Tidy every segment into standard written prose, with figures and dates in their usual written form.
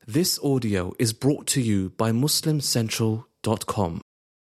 This audio is brought to you by MuslimCentral.com.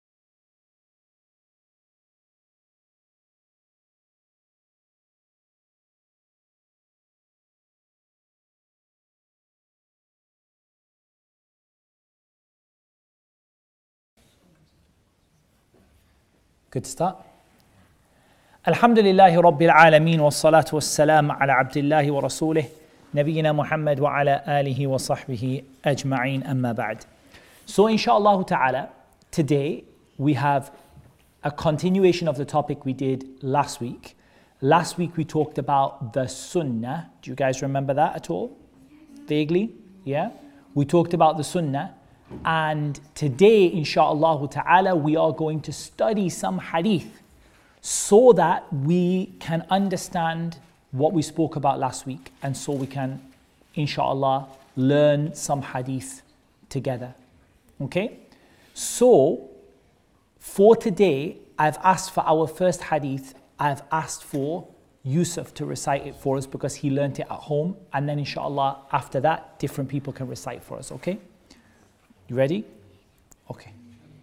Good start. Alhamdulillahi Rabbil Alameen wa salatu wa salam ala abdillahi wa rasulih Nabiyyina Muhammad wa ala alihi wa sahbihi ajma'een amma ba'd. So inshallah ta'ala, today we have a continuation of the topic we did last week. Last week we talked about the sunnah. Do you guys remember that at all? Vaguely? Yeah? We talked about the sunnah. And today, insha'Allah ta'ala, we are going to study some hadith so that we can understand what we spoke about last week, and so we can, insha'Allah, learn some hadith together. Okay? So, for today, I've asked for our first hadith, I've asked for Yusuf to recite it for us because he learnt it at home, and then insha'Allah, after that, different people can recite for us, okay? You ready? Okay.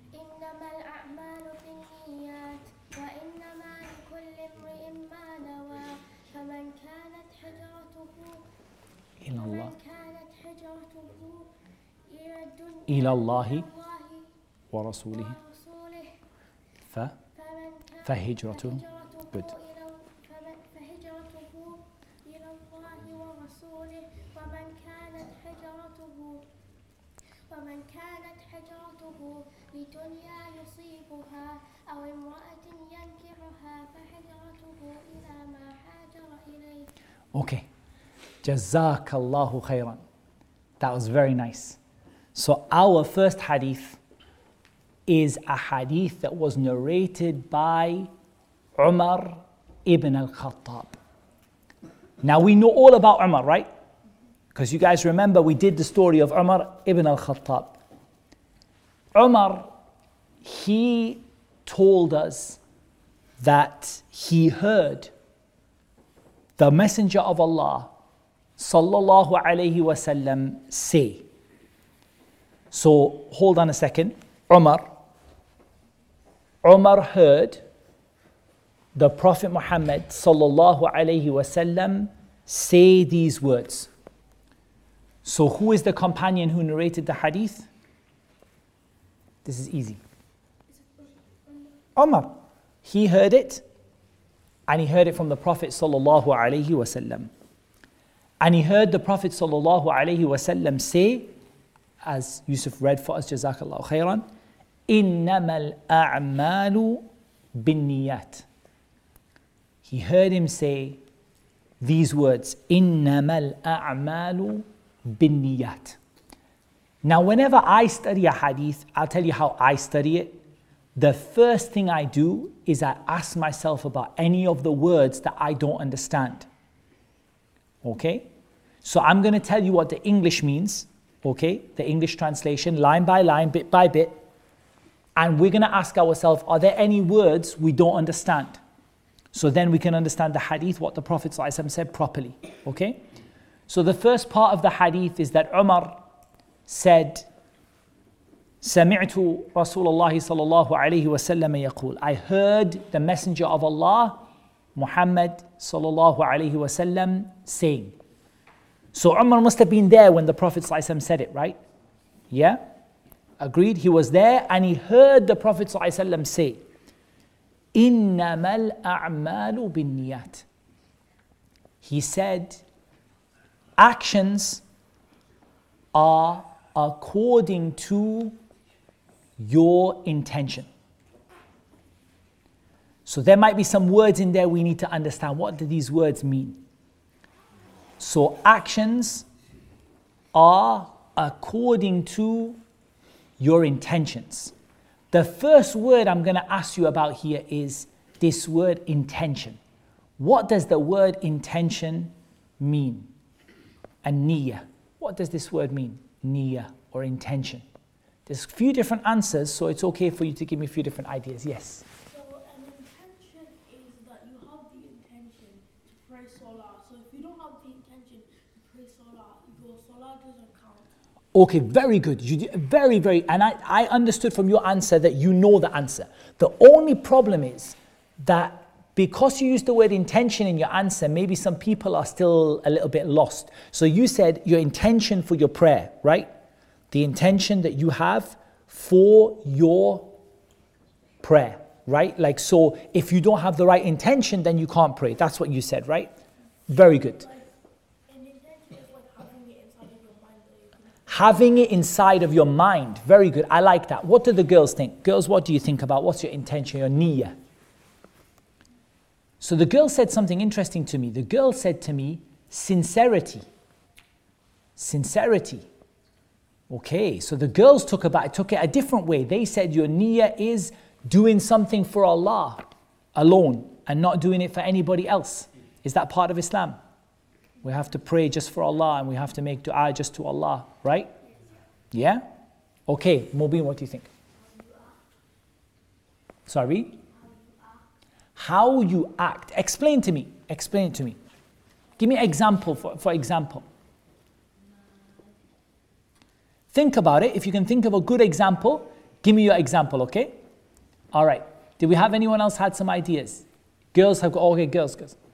إلى الله ورسوله فهجرته good. ومن كانت حجرته لدنيا يصيبها أو امرأة ينكحها فحجرته إلى ما هاجر إليه. Okay. Jazakallahu khairan. That was very nice. So our first hadith is a hadith that was narrated by Umar ibn al-Khattab. Now we know all about Umar, right? Because you guys remember we did the story of Umar ibn al-Khattab. Umar, he told us that he heard the Messenger of Allah sallallahu alayhi wasallam say. So hold on a second. Umar heard the Prophet Muhammad sallallahu alayhi wasallam say these words. So who is the companion who narrated the hadith? This is easy. Umar. He heard it, and he heard it from the Prophet sallallahu alaihi wasallam. And he heard the Prophet sallallahu alaihi wasallam say, as Yusuf read for us, Jazakallahu khairan, إِنَّمَا الْأَعْمَالُ بِالنِّيَّاتِ. He heard him say these words, إِنَّمَا الْأَعْمَالُ binniyat. Now, whenever I study a hadith, I'll tell you how I study it. The first thing I do is I ask myself about any of the words that I don't understand. Okay? So I'm going to tell you what the English means, okay? The English translation, line by line, bit by bit. And we're going to ask ourselves, are there any words we don't understand? So then we can understand the hadith, what the Prophet ﷺ said properly. Okay? So the first part of the hadith is that Umar said, سمعت رسول الله صلى الله عليه وسلم يقول. I heard the Messenger of Allah, Muhammad صلى الله عليه وسلم, saying. So Umar must have been there when the Prophet ﷺ said it, right? Yeah? Agreed? He was there and he heard the Prophet ﷺ say, إِنَّمَا الْأَعْمَالُ بِالنِّيَّاتِ. He said, actions are according to your intention. So there might be some words in there we need to understand. What do these words mean? So actions are according to your intentions. The first word I'm going to ask you about here is this word intention. What does the word intention mean? And niyyah. What does this word mean? Niyyah or intention. There's a few different answers, so it's okay for you to give me a few different ideas. Yes? So an intention is that you have the intention to pray salah. So if you don't have the intention to pray salah, your salah doesn't count. Okay, very good. Very, and I understood from your answer that you know the answer. The only problem is that because you used the word intention in your answer, maybe some people are still a little bit lost. So you said your intention for your prayer, right? The intention that you have for your prayer, right? Like, so if you don't have the right intention, then you can't pray. That's what you said, right? Very good. Having it inside of your mind. Very good. I like that. What do the girls think? Girls, what do you think about? What's your intention, your niyyah? So the girl said something interesting to me. The girl said to me, sincerity. Sincerity. Okay, so the girls took it a different way. They said your niyyah is doing something for Allah alone and not doing it for anybody else. Is that part of Islam? We have to pray just for Allah and we have to make dua just to Allah, right? Yeah? Okay, Mubin, what do you think? Sorry? How you act. Explain to me. Explain it to me. Give me an example, for example. Think about it. If you can think of a good example, give me your example, okay? All right. Did we have anyone else had some ideas? Girls have got, okay, girls.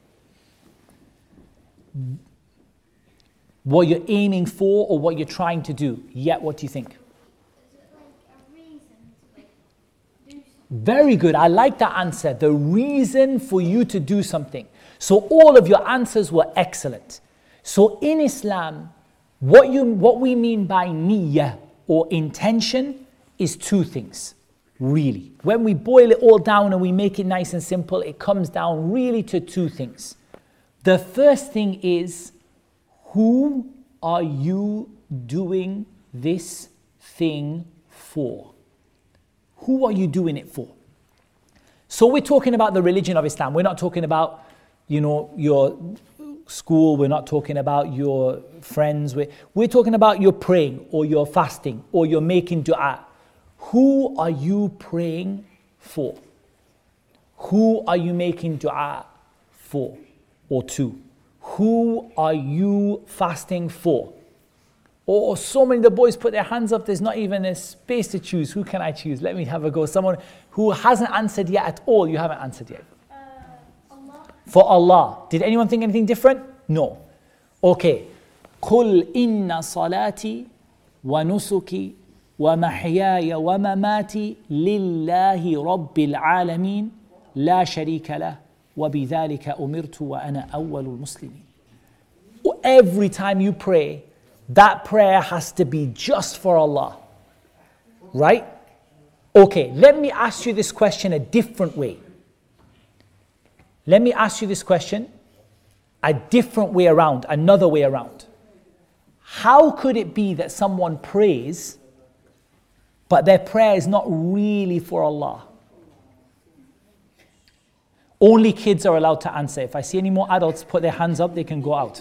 What you're aiming for or what you're trying to do. Yeah, what do you think? Is it like a reason to like do something? Very good. I like that answer. The reason for you to do something. So all of your answers were excellent. So in Islam, what we mean by niyyah or intention is two things, really. When we boil it all down and we make it nice and simple, it comes down really to two things. The first thing is, who are you doing this thing for? Who are you doing it for? So we're talking about the religion of Islam. We're not talking about, your school. We're not talking about your friends. We're talking about you're praying or you're fasting or you're making dua. Who are you praying for? Who are you making dua for or to? Who are you fasting for? Oh, so many of the boys put their hands up. There's not even a space to choose. Who can I choose? Let me have a go. Someone who hasn't answered yet at all. You haven't answered yet. Allah. For Allah. Did anyone think anything different? No. Okay. قُلْ إِنَّ صَلَاتِي وَنُسُكِي وَمَحْيَايَ وَمَمَاتِي لِلَّهِ رَبِّ الْعَالَمِينَ لَا شَرِيكَ لَهُ وَبِذَلِكَ أُمِرْتُ وَأَنَا أَوَّلُ الْمُسْلِمِينَ. Every time you pray, that prayer has to be just for Allah. Right? Okay, let me ask you this question a different way. Let me ask you this question a different way around, another way around. How could it be that someone prays, but their prayer is not really for Allah? Only kids are allowed to answer. If I see any more adults put their hands up, they can go out.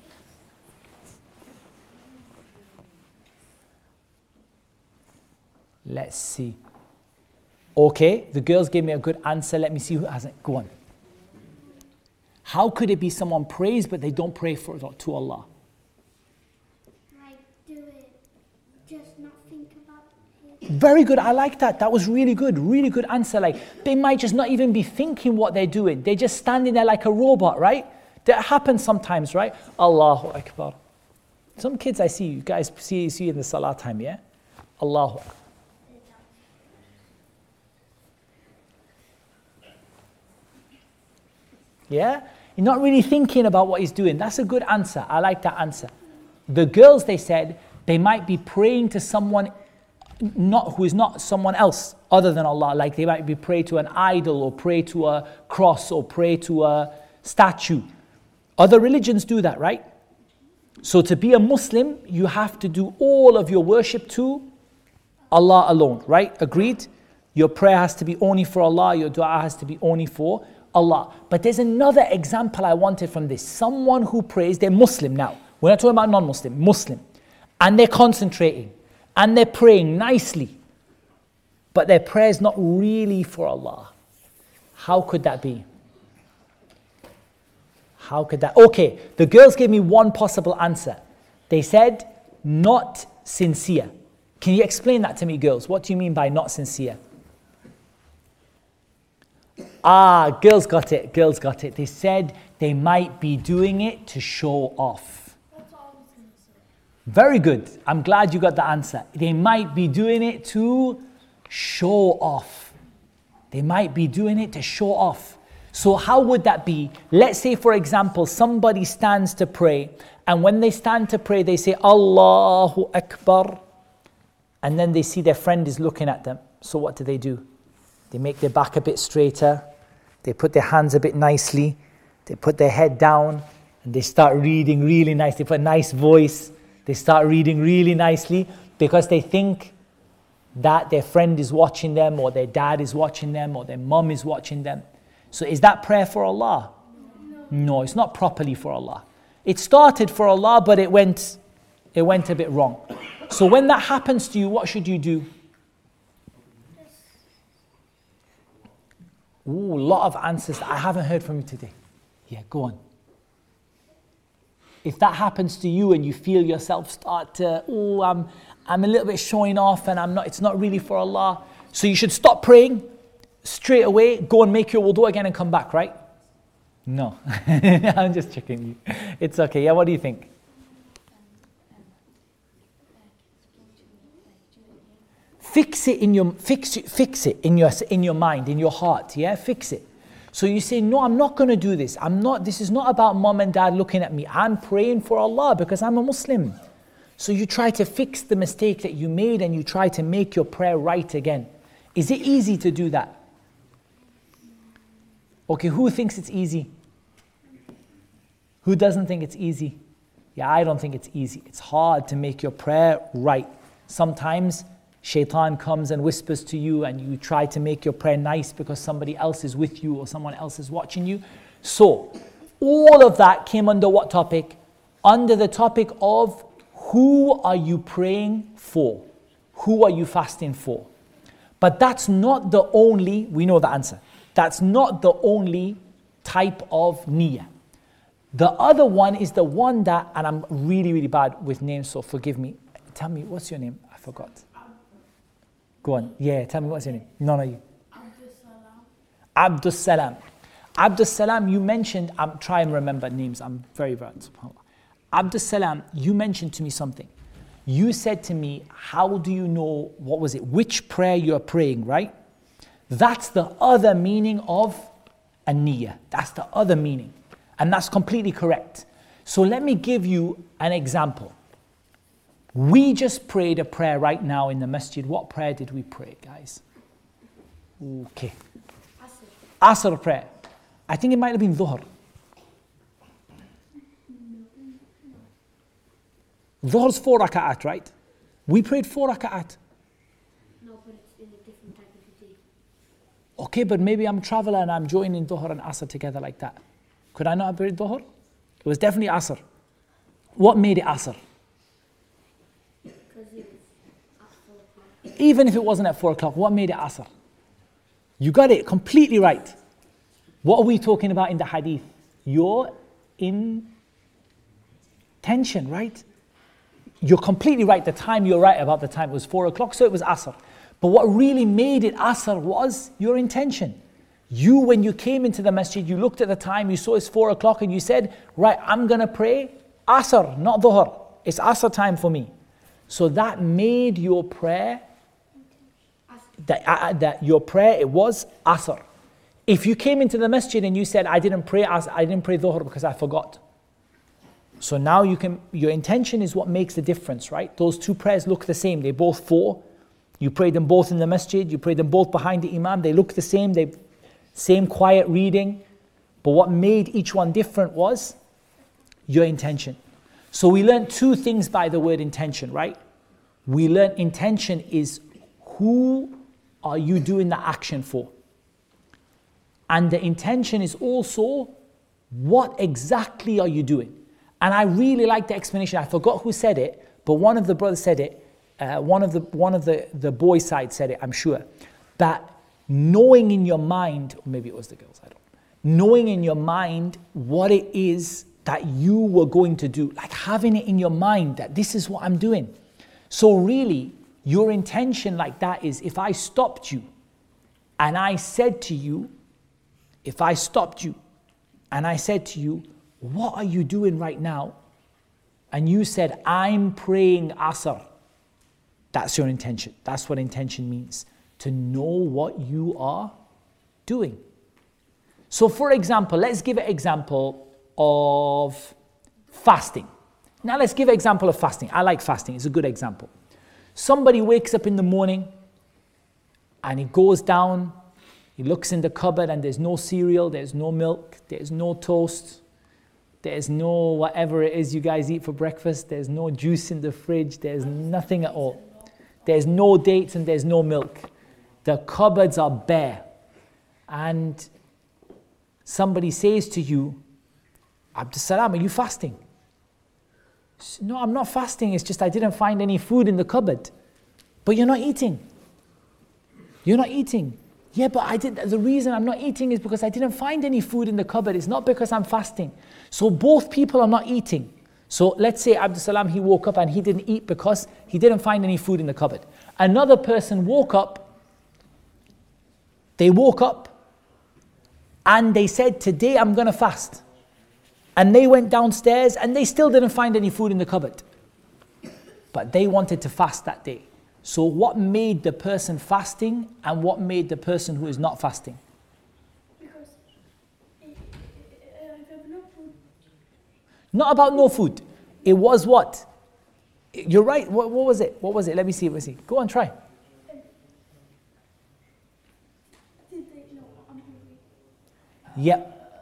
Let's see. Okay, the girls gave me a good answer. Let me see who hasn't. Go on. How could it be someone prays but they don't pray to Allah? Like do it, just not think about it. Very good. I like that. That was really good. Really good answer. Like they might just not even be thinking what they're doing. They're just standing there like a robot, right? That happens sometimes, right? Allahu Akbar. Some kids I see, you guys see in the salah time, yeah? Allahu Akbar. Yeah? You're not really thinking about what he's doing. That's a good answer. I like that answer. The girls, they said, they might be praying to someone who is not someone else other than Allah. Like they might be praying to an idol or pray to a cross or pray to a statue. Other religions do that, right? So to be a Muslim, you have to do all of your worship to Allah alone, right? Agreed? Your prayer has to be only for Allah. Your dua has to be only for Allah. But there's another example I wanted from this. Someone who prays, they're Muslim now. We're not talking about non-Muslim, Muslim. And they're concentrating. And they're praying nicely. But their prayer is not really for Allah. How could that be? How could that? Okay, the girls gave me one possible answer. They said, not sincere. Can you explain that to me, girls? What do you mean by not sincere? Girls got it. Girls got it. They said they might be doing it to show off. That's all I was going to say. Very good. I'm glad you got the answer. They might be doing it to show off. They might be doing it to show off. So how would that be? Let's say, for example, somebody stands to pray, and when they stand to pray, they say, Allahu Akbar, and then they see their friend is looking at them. So what do? They make their back a bit straighter, they put their hands a bit nicely, they put their head down, and they start reading really nice. They put a nice voice, they start reading really nicely, because they think that their friend is watching them, or their dad is watching them, or their mum is watching them. So is that prayer for Allah? No, it's not properly for Allah. It started for Allah, but it went a bit wrong. So when that happens to you, what should you do? Ooh, a lot of answers that I haven't heard from you today. Yeah, go on. If that happens to you and you feel yourself start to, I'm a little bit showing off and it's not really for Allah. So you should stop praying straight away, go and make your wudu again and come back, right? No, I'm just checking you. It's okay. Yeah, what do you think? Fix it in your mind, in your heart. Yeah, fix it. So you say, no, I'm not going to do this. This is not about mom and dad looking at me. I'm praying for Allah because I'm a Muslim. So you try to fix the mistake that you made and you try to make your prayer right again. Is it easy to do that? Okay, who thinks it's easy? Who doesn't think it's easy? Yeah, I don't think it's easy. It's hard to make your prayer right. Sometimes Shaitan comes and whispers to you and you try to make your prayer nice because somebody else is with you or someone else is watching you. So, all of that came under what topic? Under the topic of who are you praying for? Who are you fasting for? But that's not the only, we know the answer. That's not the only type of niyyah. The other one is the one that, and I'm really, really bad with names, so forgive me. Tell me, what's your name? I forgot. Go on. Yeah, tell me what's your name. No, you. Abdus Salam. Abdus Salam, you mentioned, I'm trying to remember names, I'm very bad. Abdus Salam, you mentioned to me something. You said to me, how do you know, what was it, which prayer you're praying, right? That's the other meaning of a niyyah. That's the other meaning. And that's completely correct. So let me give you an example. We just prayed a prayer right now in the masjid. What prayer did we pray, guys? Okay. Asr prayer. I think it might have been Dhuhr. Dhuhr's 4 raka'at, right? We prayed 4 raka'at. No, but it's in a different type of day. Okay, but maybe I'm a traveler and I'm joining Dhuhr and Asr together like that. Could I not have prayed Dhuhr? It was definitely Asr. What made it Asr? Because it was at 4 o'clock. Even if it wasn't at 4 o'clock, what made it Asr? You got it completely right. What are we talking about in the hadith? Your intention, right? You're completely right. The time, you're right about the time. It was 4 o'clock, so it was Asr. But what really made it Asr was your intention. You, when you came into the masjid, you looked at the time, you saw it's 4 o'clock, and you said, right, I'm going to pray Asr, not Dhuhr. It's Asr time for me. So that made your prayer, that your prayer, it was Asr. If you came into the masjid and you said, I didn't pray Dhuhr because I forgot. So now your intention is what makes the difference, right? Those two prayers look the same. They're both 4. You pray them both in the masjid. You pray them both behind the imam. They look the same. Same quiet reading. But what made each one different was your intention. So we learned 2 things by the word intention, right? We learned intention is who are you doing the action for? And the intention is also what exactly are you doing? And I really like the explanation. I forgot who said it, but one of the brothers said it. One of the boys' side said it, I'm sure. That knowing in your mind, or maybe it was the girls, I don't know. Knowing in your mind what it is that you were going to do. Like having it in your mind that this is what I'm doing. So really, your intention like that is, if I stopped you and I said to you, what are you doing right now? And you said, I'm praying Asr. That's your intention. That's what intention means. To know what you are doing. So for example, let's give an example of fasting. Now let's give an example of fasting. I like fasting. It's a good example. Somebody wakes up in the morning and he goes down, he looks in the cupboard and there's no cereal, there's no milk, there's no toast, there's no whatever it is you guys eat for breakfast, there's no juice in the fridge, there's nothing at all. There's no dates and there's no milk. The cupboards are bare. And somebody says to you, Abdus Salam, are you fasting? No, I'm not fasting, it's just I didn't find any food in the cupboard. But you're not eating. You're not eating. Yeah, but the reason I'm not eating is because I didn't find any food in the cupboard. It's not because I'm fasting. So both people are not eating. So let's say Abdus Salam, he woke up and he didn't eat because he didn't find any food in the cupboard. Another person woke up, and they said, today I'm going to fast. And they went downstairs and they still didn't find any food in the cupboard. But they wanted to fast that day. So what made the person fasting and what made the person who is not fasting? Because I have no food. Not about no food. It was what? You're right. What was it? What was it? Let me see. Go on, try. Did they know I'm hungry? Yeah.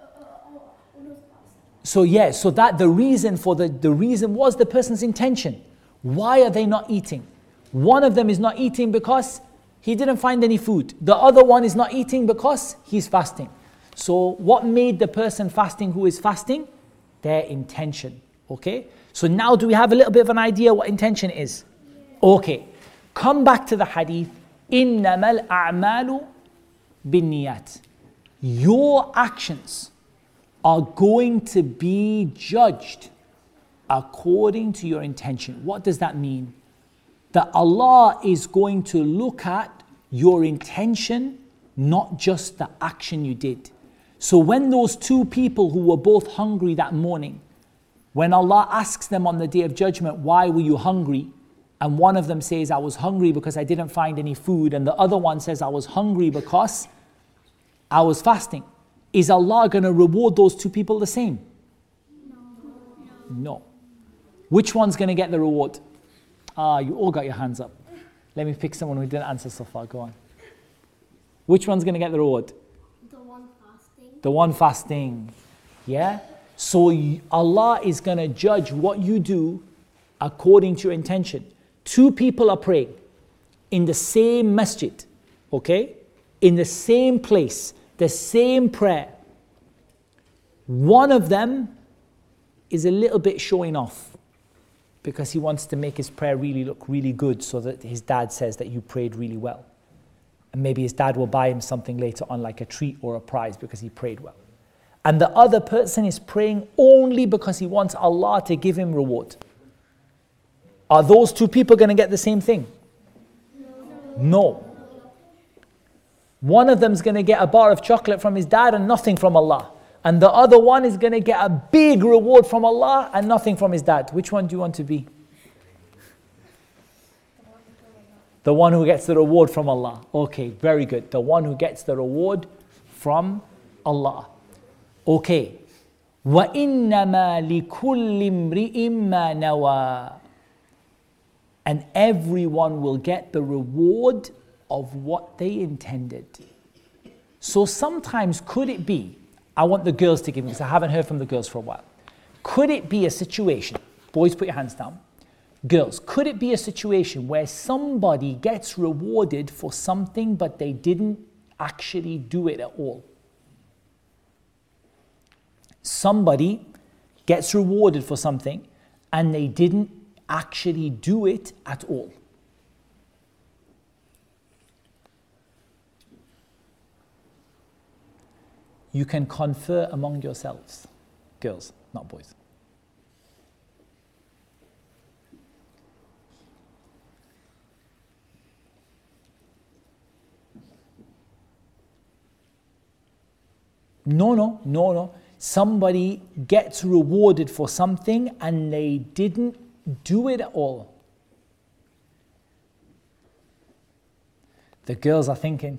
So that the reason was the person's intention. Why are they not eating? One of them is not eating because he didn't find any food. The other one is not eating because he's fasting. So what made the person fasting who is fasting? Their intention. Okay? So now do we have a little bit of an idea what intention is? Okay. Come back to the hadith. إِنَّمَا الْأَعْمَالُ بِالنِّيَّاتِ. Your actions are going to be judged according to your intention. What does that mean? That Allah is going to look at your intention, not just the action you did. So when those two people who were both hungry that morning, when Allah asks them on the Day of Judgment, why were you hungry? And one of them says, I was hungry because I didn't find any food. And the other one says, I was hungry because I was fasting. Is Allah going to reward those two people the same? No. Which one's going to get the reward? You all got your hands up. Let me pick someone who didn't answer so far. Go on. Which one's going to get the reward? The one fasting. The one fasting. Yeah? So Allah is going to judge what you do according to your intention. Two people are praying in the same masjid. Okay? In the same place. The same prayer. One of them is a little bit showing off because he wants to make his prayer really look really good so that his dad says that you prayed really well. And maybe his dad will buy him something later on like a treat or a prize because he prayed well. And the other person is praying only because he wants Allah to give him reward. Are those two people going to get the same thing? No. One of them is going to get a bar of chocolate from his dad and nothing from Allah. And the other one is going to get a big reward from Allah and nothing from his dad. Which one do you want to be? The one who gets the reward from Allah. Okay, very good. The one who gets the reward from Allah. Okay. وَإِنَّمَا لِكُلِّ امْرِئٍ مَّا نَوَى. And everyone will get the reward of what they intended. So sometimes could it be, I want the girls to give me, because I haven't heard from the girls for a while. Could it be a situation, boys put your hands down, girls, could it be a situation where somebody gets rewarded for something but they didn't actually do it at all? Somebody gets rewarded for something and they didn't actually do it at all. You can confer among yourselves. Girls, not boys. No. Somebody gets rewarded for something and they didn't do it at all. The girls are thinking,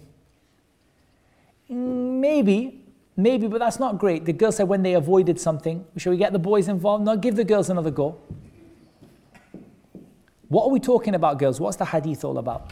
maybe, but that's not great. The girls said when they avoided something, shall we get the boys involved? No, give the girls another go. What are we talking about, girls? What's the hadith all about?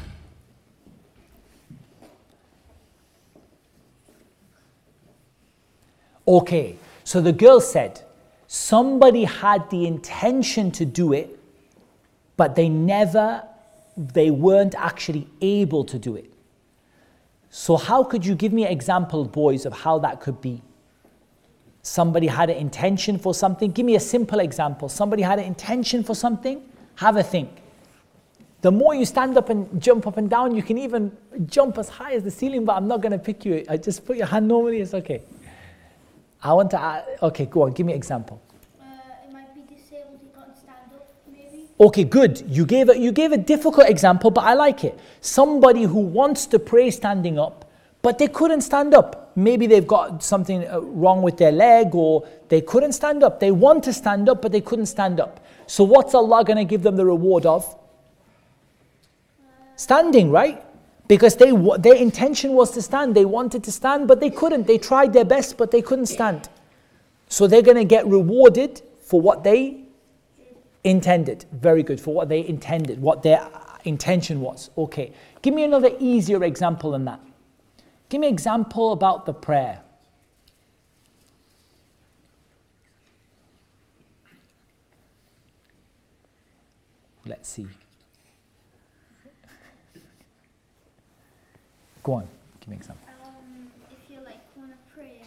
Okay, so the girl said, somebody had the intention to do it, but they weren't actually able to do it. So how could you give me an example, boys, of how that could be? Somebody had an intention for something. Give me a simple example. Somebody had an intention for something. Have a think. The more you stand up and jump up and down, you can even jump as high as the ceiling, but I'm not going to pick you. I just put your hand normally, it's okay. I want to, okay, go on, give me an example. It might be disabled, he can't stand up, maybe. Okay, good. You gave a difficult example, but I like it. Somebody who wants to pray standing up, but they couldn't stand up. Maybe they've got something wrong with their leg, or they couldn't stand up. They want to stand up, but they couldn't stand up. So what's Allah going to give them the reward of? Standing, right? Because their intention was to stand. They wanted to stand, but they couldn't. They tried their best, but they couldn't stand. So they're going to get rewarded for what they intended. Very good. For what they intended, what their intention was. Okay. Give me another easier example than that. Give me an example about the prayer. Let's see. Go on, give me an example. If you want to pray,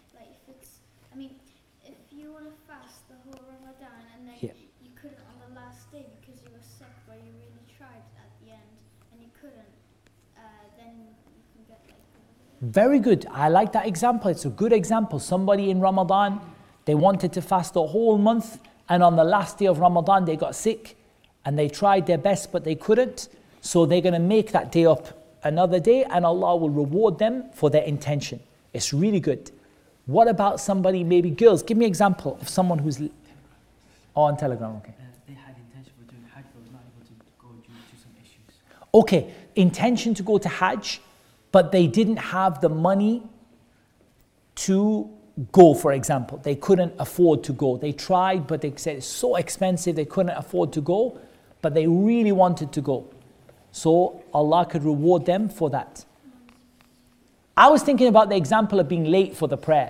if you want to fast the whole Ramadan and then you couldn't on the last day because you were sick, but you really tried at the end and you couldn't, then you can get Very good. I like that example. It's a good example. Somebody in Ramadan, they wanted to fast the whole month, and on the last day of Ramadan they got sick and they tried their best but they couldn't. So they're going to make that day up another day, and Allah will reward them for their intention. It's really good. What about somebody, maybe girls, give me an example of someone who's on Telegram, okay. They had intention for doing Hajj but were not able to go due to some issues. Okay, intention to go to Hajj, but they didn't have the money to go, for example. They couldn't afford to go. They tried, but they said it's so expensive, they couldn't afford to go, but they really wanted to go. So Allah could reward them for that. I was thinking about the example of being late for the prayer.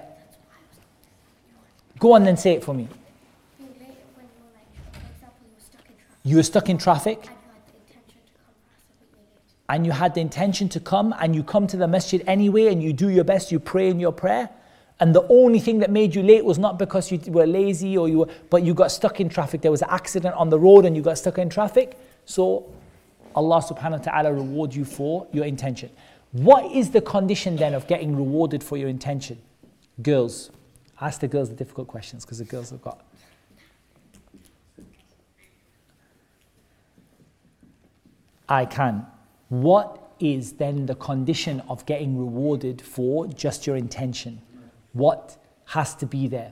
Go on and say it for me. Being late when you were for example, you were stuck in traffic. You were stuck in traffic And you had the intention to come and you come to the masjid anyway and you do your best, you pray in your prayer. And the only thing that made you late was not because you were lazy but you got stuck in traffic. There was an accident on the road and you got stuck in traffic. So Allah subhanahu wa ta'ala reward you for your intention. What is the condition then of getting rewarded for your intention? Girls, ask the girls the difficult questions because the girls have got. I can. What is then the condition of getting rewarded for just your intention? What has to be there?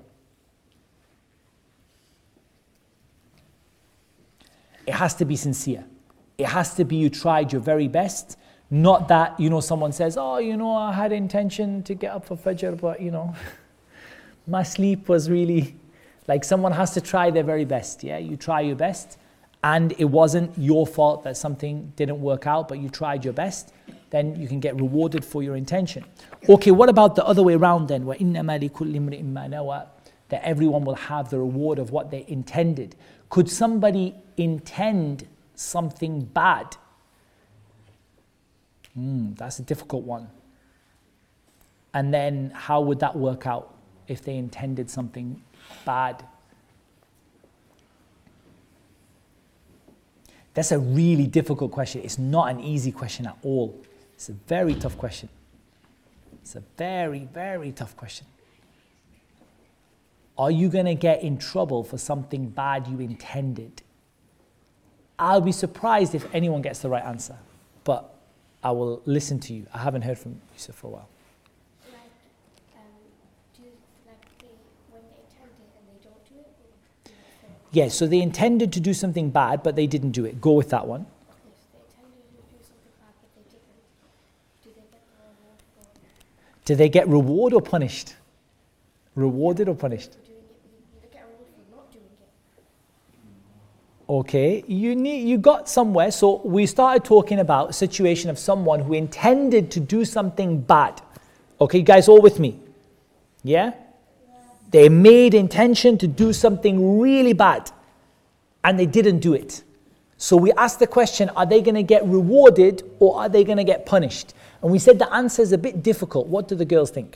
It has to be sincere. It has to be you tried your very best. Not that, someone says, I had intention to get up for Fajr, but, my sleep was really... Like someone has to try their very best, yeah? You try your best, and it wasn't your fault that something didn't work out, but you tried your best, then you can get rewarded for your intention. Okay, what about the other way around then? وَإِنَّمَا لِكُلِّ امْرِئٍ مَّا نَوَى, that everyone will have the reward of what they intended. Could somebody intend something bad? That's a difficult one. And then how would that work out if they intended something bad? That's a really difficult question. It's not an easy question at all. It's a very tough question. It's a very, very tough question. Are you going to get in trouble for something bad you intended? I'll be surprised if anyone gets the right answer, but I will listen to you. I haven't heard from Yusuf for a while. Yeah, so they intended to do something bad, but they didn't do it. Go with that one. Yes, they intended to do something bad, but they didn't. Do they get the reward for it? Do they get reward or punished? Rewarded or punished? Doing it, they get a reward for not doing it. Okay, you got somewhere. So we started talking about a situation of someone who intended to do something bad. Okay, you guys all with me? Yeah? They made intention to do something really bad and they didn't do it. So we asked the question, are they going to get rewarded or are they going to get punished? And we said the answer is a bit difficult. What do the girls think?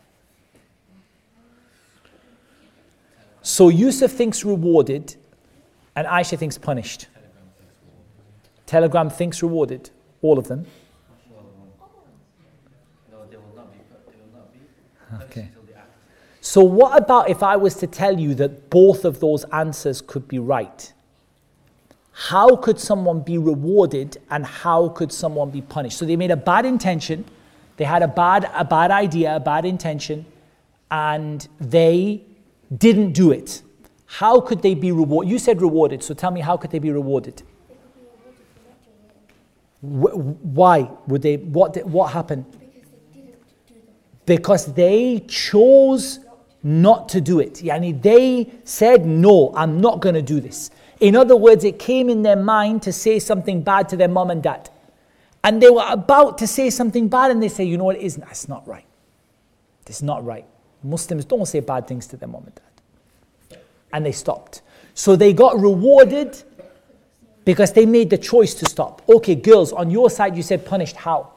So Yusuf thinks rewarded and Aisha thinks punished. Telegram thinks rewarded. All of them. No, they will not be punished Okay. until they act. So what about if I was to tell you that both of those answers could be right? How could someone be rewarded and how could someone be punished? So they made a bad intention, they had a bad idea, a bad intention, and they didn't do it. How could they be rewarded? You said rewarded, so tell me, how could they be rewarded? They could be rewarded for not doing it. Why would they? What happened? Because they didn't do them. Because they chose not to do it. Yani they said, no, I'm not going to do this. In other words, it came in their mind to say something bad to their mom and dad. And they were about to say something bad and they say, you know what, it's not right. It's not right. Muslims don't say bad things to their mom and dad. And they stopped. So they got rewarded because they made the choice to stop. Okay, girls, on your side you said punished. How?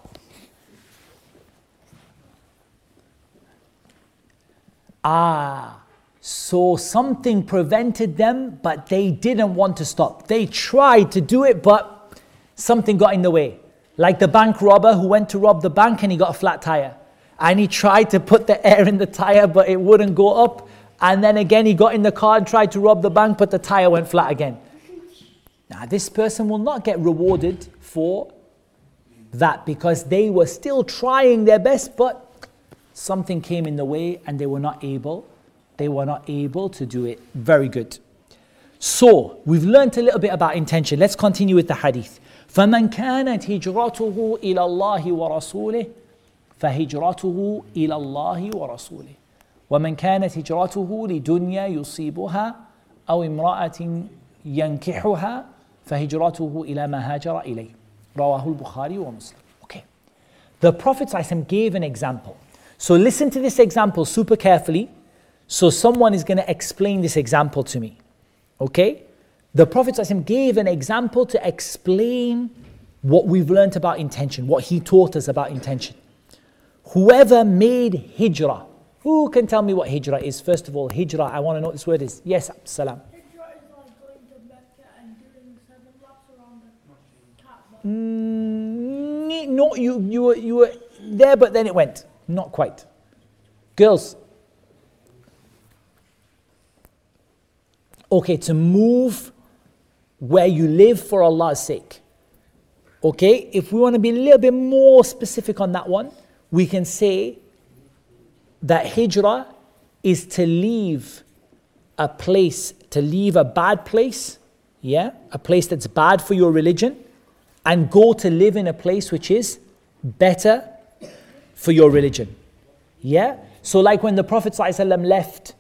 So something prevented them, but they didn't want to stop. They tried to do it, but something got in the way. Like the bank robber who went to rob the bank and he got a flat tire. And he tried to put the air in the tire, but it wouldn't go up. And then again, he got in the car and tried to rob the bank, but the tire went flat again. Now, this person will not get rewarded for that because they were still trying their best, but something came in the way and they were not able to do it. Very good. So, we've learned a little bit about intention. Let's continue with the hadith. فَمَنْ كَانَتْ هِجْرَتُهُ إِلَى اللَّهِ وَرَسُولِهِ فهجرته إلى الله ورسوله ومن كانت هجرته لدنيا يصيبها أو امرأة ينكحها فهجرته إلى ما هاجر إليه رواه البخاري ومسلم. Okay. The Prophet ﷺ gave an example. So listen to this example super carefully. So someone is going to explain this example to me. Okay? The Prophet ﷺ gave an example to explain what we've learned about intention, what he taught us about intention. Whoever made hijrah, who can tell me what hijrah is? First of all, hijrah, I want to know what this word is. Yes, salam. Hijrah is like going to Mecca and doing 7 laps around the Kaaba. No, you were there, but then it went. Not quite. Girls. Okay, to move where you live for Allah's sake. Okay, if we want to be a little bit more specific on that one, we can say that hijrah is to leave a place, to leave a bad place, yeah, a place that's bad for your religion, and go to live in a place which is better for your religion. Yeah? So like when the Prophet ﷺ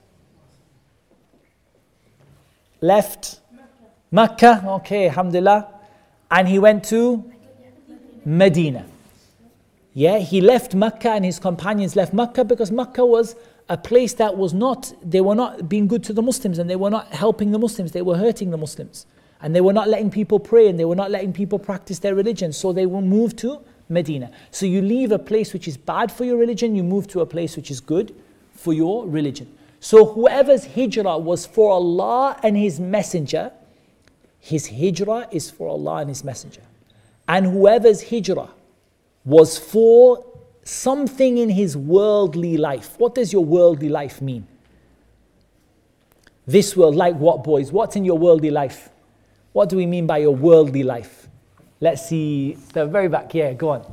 left Makkah, okay, alhamdulillah, and he went to Medina. Yeah, he left Makkah and his companions left Makkah because Makkah was a place that was not, they were not being good to the Muslims and they were not helping the Muslims, they were hurting the Muslims. And they were not letting people pray and they were not letting people practice their religion. So they will move to Medina. So you leave a place which is bad for your religion, you move to a place which is good for your religion. So whoever's hijrah was for Allah and His Messenger, his hijrah is for Allah and His Messenger. And whoever's hijrah was for something in his worldly life. What does your worldly life mean? This world, like what, boys? What's in your worldly life? What do we mean by your worldly life? Let's see, the very back, yeah, go on.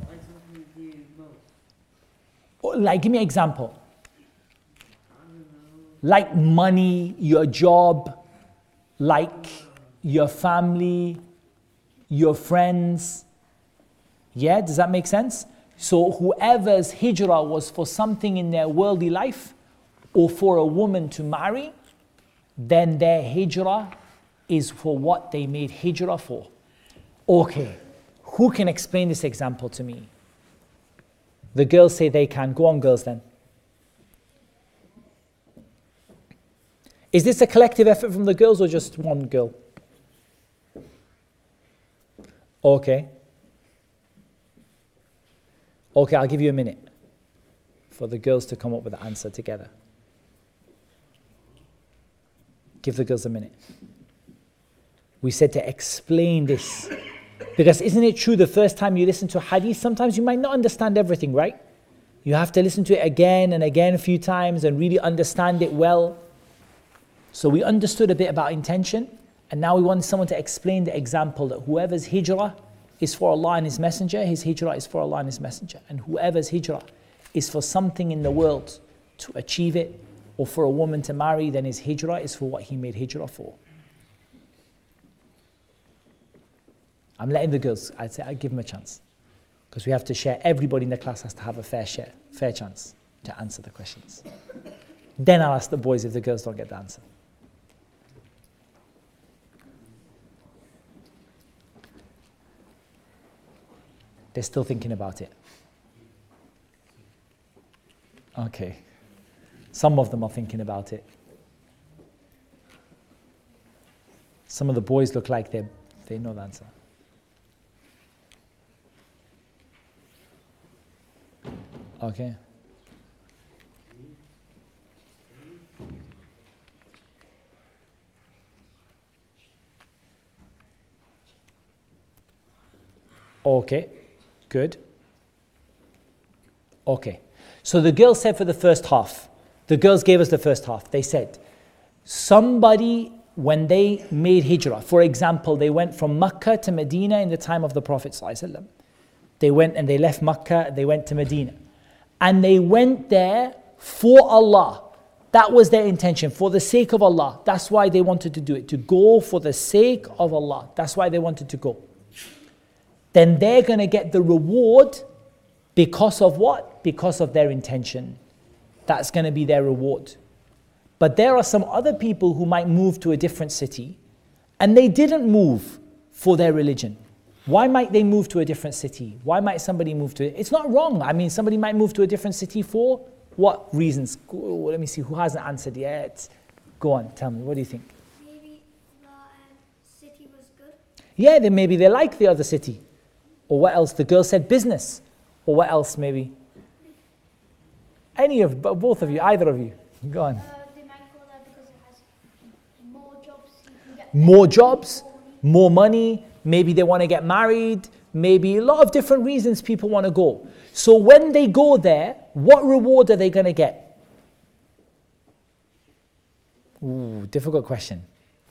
Like, give me an example. Like money, your job, like your family, your friends. Yeah, does that make sense? So whoever's hijrah was for something in their worldly life or for a woman to marry, then their hijrah is for what they made hijrah for. Okay, who can explain this example to me? The girls say they can. Go on, girls, then. Is this a collective effort from the girls or just one girl? Okay. Okay, I'll give you a minute for the girls to come up with the answer together. Give the girls a minute. We said to explain this. Because isn't it true the first time you listen to a hadith, sometimes you might not understand everything, right? You have to listen to it again and again a few times and really understand it well. So we understood a bit about intention, and now we want someone to explain the example that whoever's hijrah is for Allah and His Messenger, his hijrah is for Allah and His Messenger. And whoever's hijrah is for something in the world to achieve it, or for a woman to marry, then his hijrah is for what he made hijrah for. I'm letting the girls, I'd say I'd give them a chance. Because we have to share, everybody in the class has to have a fair chance to answer the questions. Then I'll ask the boys if the girls don't get the answer. They're still thinking about it. Okay. Some of them are thinking about it. Some of the boys look like they know the answer. Okay. Okay, good. Okay. So the girls said for the first half, the girls gave us the first half. They said, somebody, when they made hijrah, for example, they went from Makkah to Medina in the time of the Prophet ﷺ. They went and they left Makkah, they went to Medina. And they went there for Allah. That was their intention, for the sake of Allah. That's why they wanted to do it, to go for the sake of Allah. That's why they wanted to go. Then they're going to get the reward because of what? Because of their intention. That's going to be their reward. But there are some other people who might move to a different city and they didn't move for their religion. Why might they move to a different city? Why might somebody move to it? It's not wrong. I mean, somebody might move to a different city for what reasons? Let me see, who hasn't answered yet? Go on, tell me, what do you think? Maybe the city was good. Yeah, then maybe they like the other city. Or what else? The girl said business. Or what else maybe? Any of, both of you, either of you. Go on. They might go there because it has more jobs. You can get More jobs, more money. Maybe they want to get married. Maybe a lot of different reasons people want to go. So when they go there, what reward are they going to get? Ooh, difficult question.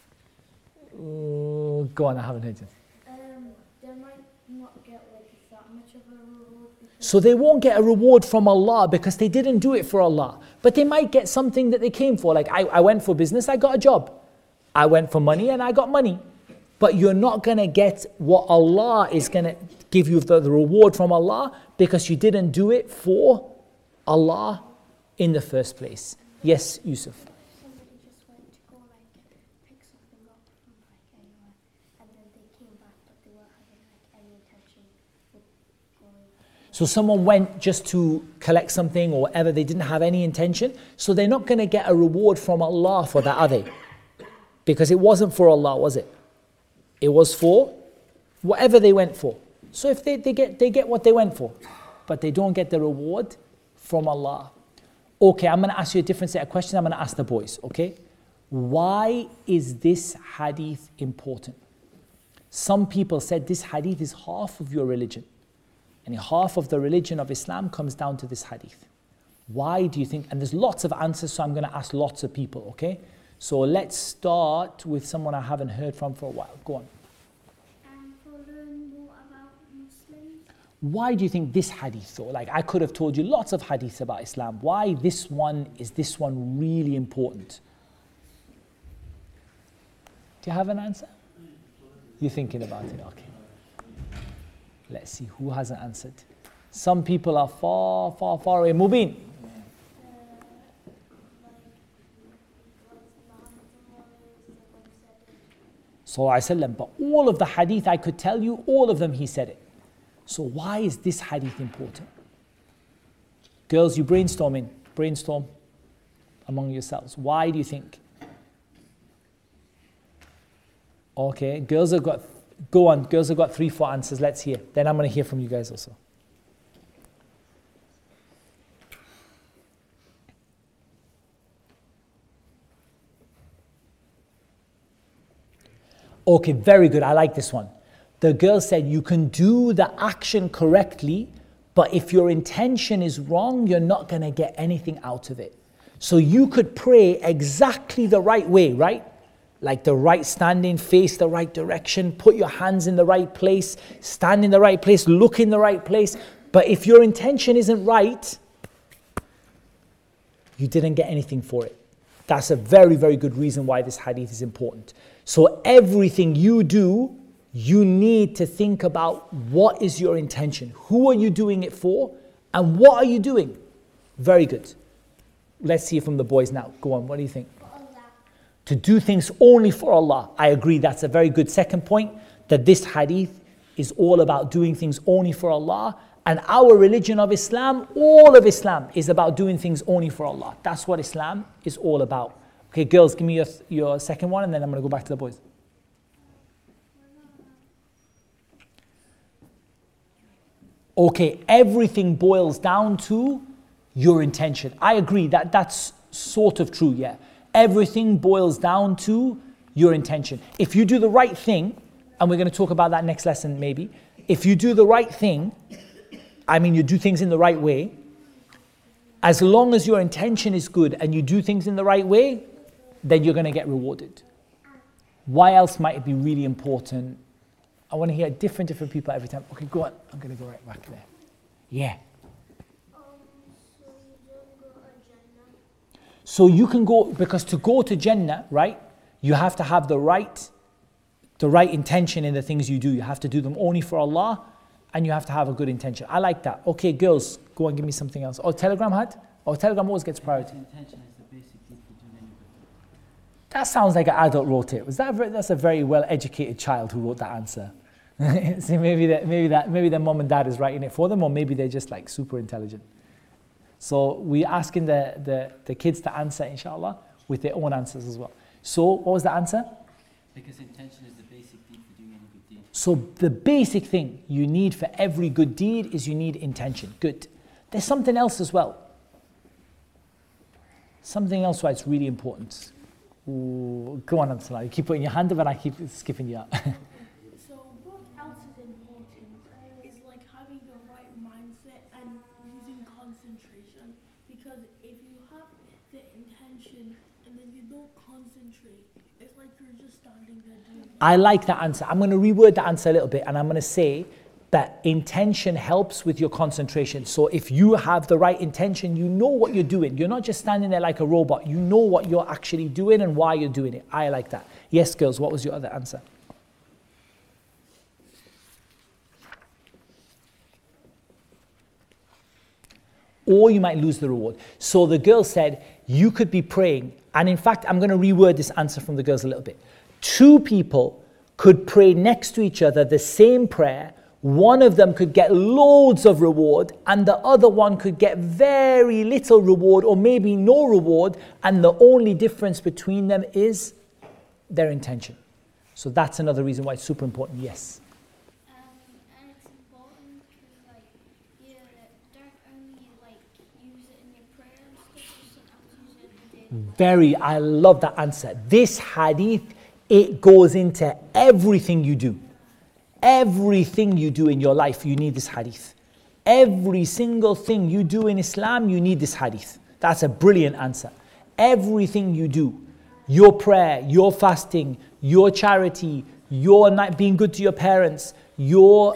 Ooh, go on, I haven't heard it. They might not get like that much of a reward. So they won't get a reward from Allah because they didn't do it for Allah. But they might get something that they came for. Like I went for business, I got a job. I went for money and I got money. But you're not going to get what Allah is going to give you the reward from Allah because you didn't do it for Allah in the first place. Yes, Yusuf. Somebody just went to go like pick something up from like anywhere, and then they came back, but they weren't having like any intention of going. So someone went just to collect something or whatever, they didn't have any intention, so they're not going to get a reward from Allah for that, are they? Because it wasn't for Allah, was it? It was for whatever they went for. So if they get what they went for, but they don't get the reward from Allah. Okay, I'm going to ask you a different set of questions. I'm going to ask the boys, okay? Why is this hadith important? Some people said this hadith is half of your religion. And half of the religion of Islam comes down to this hadith. Why do you think? And there's lots of answers, so I'm going to ask lots of people, okay? So let's start with someone I haven't heard from for a while. Go on. To learn more about Muslims. Why do you think this hadith though? Like I could have told you lots of hadiths about Islam. Why this one really important? Do you have an answer? You're thinking about it, okay. Let's see who hasn't answered. Some people are far, far, far away. Mubin. Sallallahu Alaihi Wasallam. But all of the hadith I could tell you, all of them he said it. So why is this hadith important? Girls, you brainstorm among yourselves. Why do you think? Okay, girls have got 3-4 answers. Let's hear. Then I'm going to hear from you guys also. Okay, very good. I like this one. The girl said you can do the action correctly, but if your intention is wrong, you're not going to get anything out of it. So you could pray exactly the right way, right? Like the right standing, face the right direction, put your hands in the right place, stand in the right place, look in the right place. But if your intention isn't right, you didn't get anything for it. That's a very, very good reason why this hadith is important. So everything you do, you need to think about what is your intention. Who are you doing it for? And what are you doing? Very good. Let's hear from the boys now. Go on, what do you think? To do things only for Allah. I agree, that's a very good second point, that this hadith is all about doing things only for Allah. And our religion of Islam, all of Islam is about doing things only for Allah. That's what Islam is all about. Okay, girls, give me your second one and then I'm going to go back to the boys. Okay, everything boils down to your intention. I agree, that's sort of true, yeah. Everything boils down to your intention. If you do the right thing, and we're going to talk about that next lesson maybe, if you do the right thing, I mean you do things in the right way, as long as your intention is good and you do things in the right way, then you're going to get rewarded. Why else might it be really important? I want to hear different people every time. Okay, go on. I'm going to go right back there. Yeah. So you can go, because to go to Jannah, right, you have to have the right intention in the things you do. You have to do them only for Allah, and you have to have a good intention. I like that. Okay, girls, go and give me something else. Oh, Telegram had? Oh, Telegram always gets priority. Intention is the basic need for doing anything. That sounds like an adult wrote it. That's a very well-educated child who wrote that answer. See, maybe their mom and dad is writing it for them, or maybe they're just like super intelligent. So we're asking the kids to answer, inshallah, with their own answers as well. So what was the answer? Because intention is the basic need for doing any good deed. So the basic thing you need for every good deed is you need intention. Good. There's something else as well. Something else why it's really important. Ooh, go on, Abdullah. You keep putting your hand up and I keep skipping you out. So what else is important is like having the right mindset and using concentration. Because if you have the intention and then you don't concentrate, it's like you're just standing there doing. I like that answer. I'm going to reword the answer a little bit and I'm going to say that intention helps with your concentration. So if you have the right intention, you know what you're doing. You're not just standing there like a robot. You know what you're actually doing and why you're doing it. I like that. Yes, girls, what was your other answer? Or you might lose the reward. So the girl said, you could be praying. And in fact, I'm going to reword this answer from the girls a little bit. 2 people could pray next to each other the same prayer. One of them could get loads of reward and the other one could get very little reward or maybe no reward, and the only difference between them is their intention. So that's another reason why it's super important. Yes. And it's important because you don't only use it in your prayer and stuff, you have to use it every day. I love that answer. This hadith, it goes into everything you do. Everything you do in your life, you need this hadith. Every single thing you do in Islam, you need this hadith. That's a brilliant answer. Everything you do, your prayer, your fasting, your charity, your being good to your parents, your,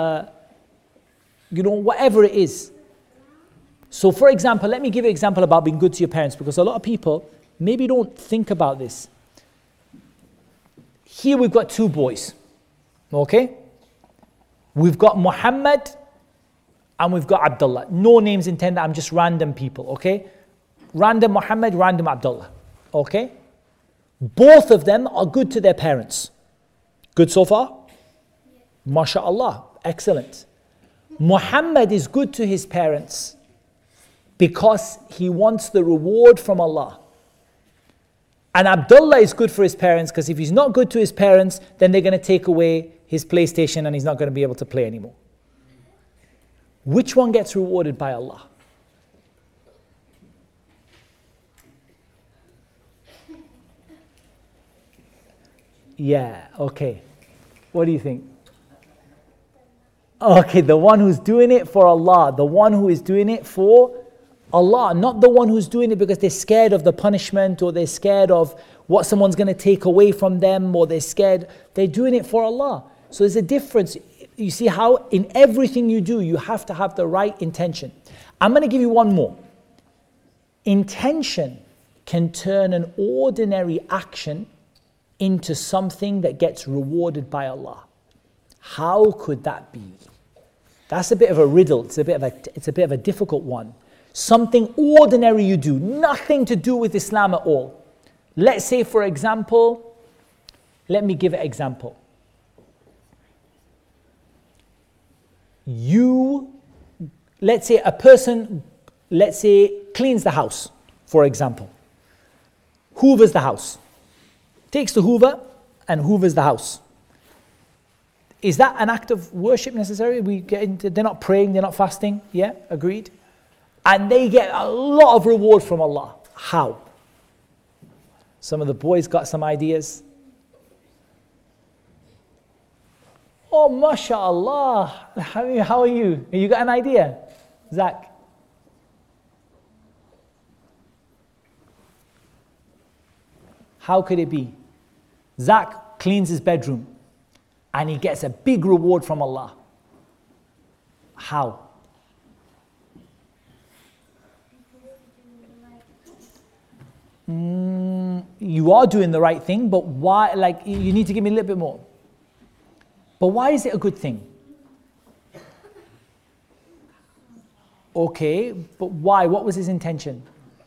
whatever it is. So for example, let me give you an example about being good to your parents, because a lot of people maybe don't think about this. Here we've got two boys. Okay? We've got Muhammad and we've got Abdullah. No names intended, I'm just random people, okay? Random Muhammad, random Abdullah. Okay? Both of them are good to their parents. Good so far? MashaAllah, excellent. Muhammad is good to his parents because he wants the reward from Allah. And Abdullah is good for his parents because if he's not good to his parents, then they're going to take away his PlayStation and he's not going to be able to play anymore. Which one gets rewarded by Allah? Yeah, okay. What do you think? Okay, the one who's doing it for Allah, the one who is doing it for Allah, not the one who's doing it because they're scared of the punishment or they're scared of what someone's going to take away from them or they're scared. They're doing it for Allah. So there's a difference. You see how in everything you do, you have to have the right intention. I'm going to give you one more. Intention can turn an ordinary action into something that gets rewarded by Allah. How could that be? That's a bit of a riddle. It's a bit of a difficult one. Something ordinary you do, nothing to do with Islam at all. Let's say, for example, let me give an example. Let's say a person, cleans the house, for example. Hoovers the house. Takes the hoover and hoovers the house. Is that an act of worship necessary? They're not praying, they're not fasting. Yeah, agreed. And they get a lot of reward from Allah. How? Some of the boys got some ideas. Oh, mashallah. How are you? You got an idea? Zach? How could it be? Zach cleans his bedroom and he gets a big reward from Allah. How? You are doing the right thing, but why? You need to give me a little bit more. But why is it a good thing? Okay, but why? What was his intention?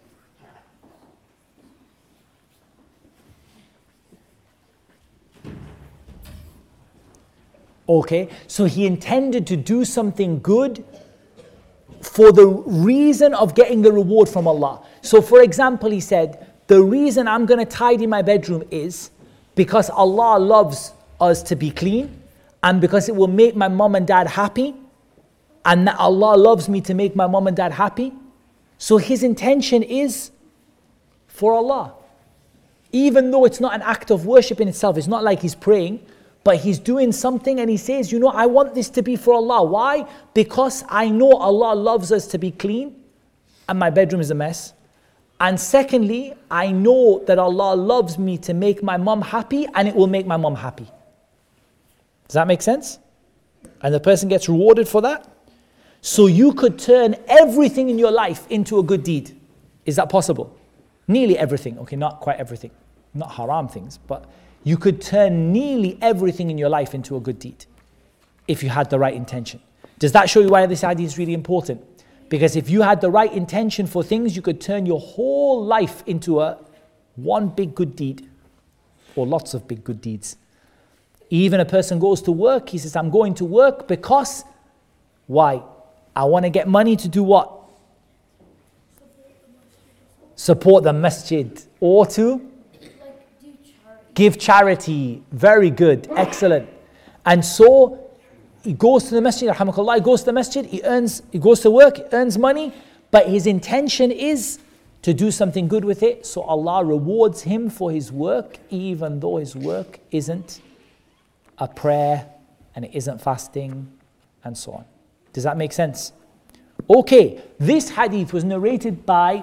Okay, so he intended to do something good for the reason of getting the reward from Allah. So for example, he said, the reason I'm going to tidy my bedroom is because Allah loves us to be clean and because it will make my mom and dad happy and that Allah loves me to make my mom and dad happy. So his intention is for Allah. Even though it's not an act of worship in itself, it's not like he's praying, but he's doing something and he says, I want this to be for Allah. Why? Because I know Allah loves us to be clean and my bedroom is a mess. And secondly, I know that Allah loves me to make my mom happy and it will make my mom happy. Does that make sense? And the person gets rewarded for that. So you could turn everything in your life into a good deed. Is that possible? Nearly everything. Okay, not quite everything. Not haram things, but you could turn nearly everything in your life into a good deed if you had the right intention. Does that show you why this idea is really important? Because if you had the right intention for things, you could turn your whole life into one big good deed or lots of big good deeds. Even a person goes to work, he says, I'm going to work because, why? I want to get money to do what? Support the masjid. Or to? Give charity. Very good. Excellent. And so he goes to the masjid, alhamdulillah, he goes to the masjid, he goes to work, he earns money, but his intention is to do something good with it. So Allah rewards him for his work, even though his work isn't a prayer and it isn't fasting and so on. Does that make sense? Okay, this hadith was narrated by